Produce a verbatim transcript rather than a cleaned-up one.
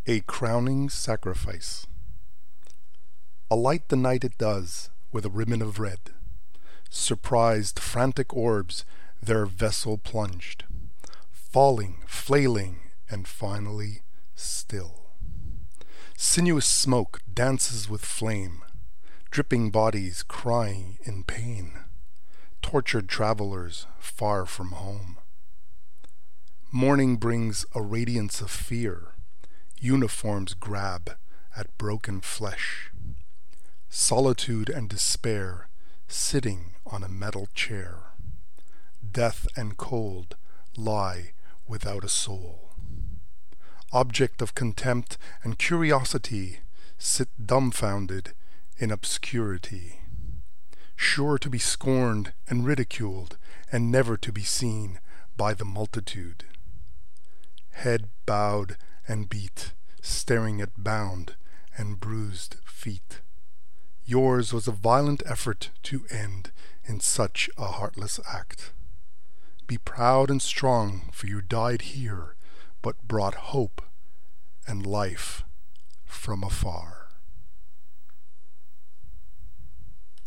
A crowning sacrifice. Alight the night it does with a ribbon of red. Surprised frantic orbs their vessel plunged, falling, flailing, and finally still. Sinuous smoke dances with flame, dripping bodies crying in pain, tortured travelers far from home. Morning brings a radiance of fear. Uniforms grab at broken flesh. Solitude and despair sitting on a metal chair. Death and cold lie without a soul. Object of contempt and curiosity sit dumbfounded in obscurity, sure to be scorned and ridiculed and never to be seen by the multitude. Head bowed and beat, staring at bound and bruised feet. Yours was a violent effort to end in such a heartless act. Be proud and strong, for you died here, but brought hope and life from afar.